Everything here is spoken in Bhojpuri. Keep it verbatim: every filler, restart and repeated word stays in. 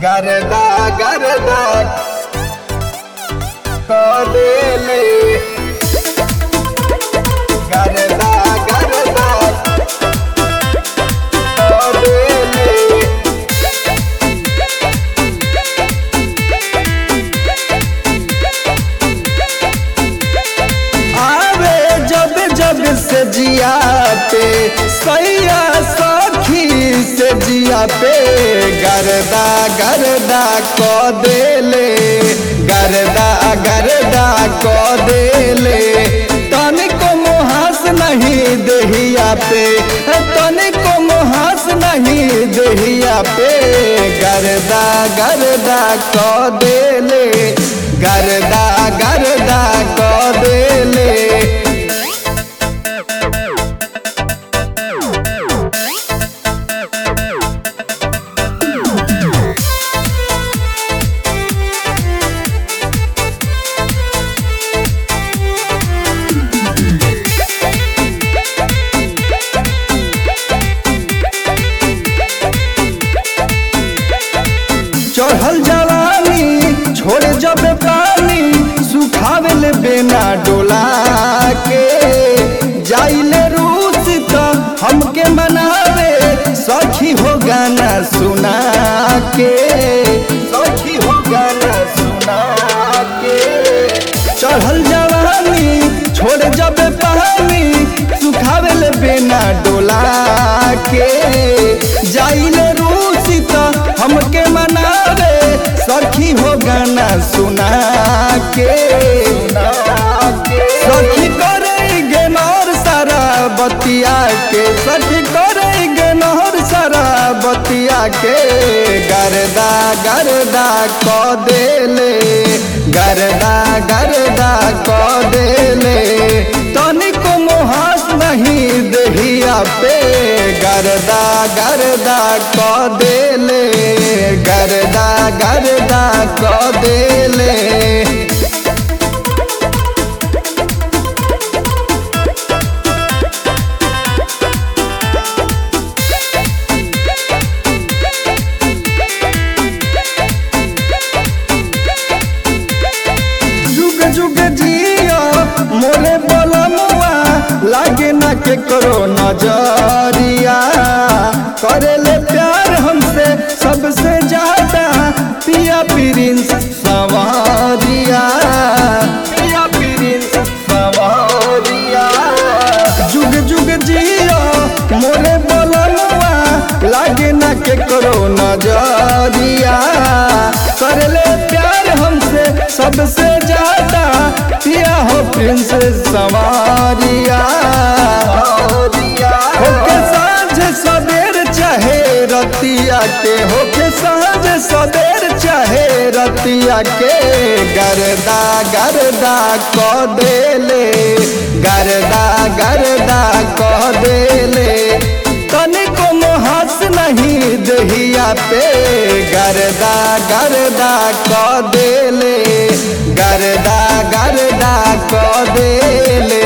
गरदा गरदा कदेले गरदा गरदा कदेले। आवे जब जब से जिया पे सैया सखी से जिया पे गरदा गरदा कदेले गरदा गरदा कदेले। तनिको मुहास नहीं देहिया पे तनिको मुहास नहीं देहिया पे गरदा गरदा कदेले गरदा गरदा कदेले। चढ़ल जवानी छोड़ जब पानी सुखावेल बेना डोला के जाइले रूस तो हमके मनावे सखी हो गाना सुना के सखी हो गाना सुना के। चढ़ल जवानी छोड़ जब पानी सुखावेल बेना डोला के जाइले रूस तो हमके मनावे सखी हो गाना सुना के सखी करेंगे नौर सारा बतिया के सखी करेंगे नौर सारा बतिया के गरदा गरदा कदेले गरदा गरदा कदेले। तनिको मुहास नहीं देहिया पे गरदा गरदा कदेले गरदा गरदा कदेले। जुग जुग जियो मोरे बलमुआ लागे ना के करो नजरिया करेले प्यार हमसे सबसे ज्यादा पिया प्रिंस सवारिया पिया प्रिंस सवारिया। जुग जुग जियो मोरे बलमुआ लागे ना के करो नजरिया करेले प्यार हमसे सबसे ज्यादा पिया हो प्रिंस सवारिया। होके साँझ सवेर चाहे रतिया के होके साँझ सवेर चाहे रतिया के गरदा गरदा कदेले गरदा गरदा कदेले। तनिको मुहास नहीं देहिया पे गरदा गरदा कदेले गरदा गरदा कदेले।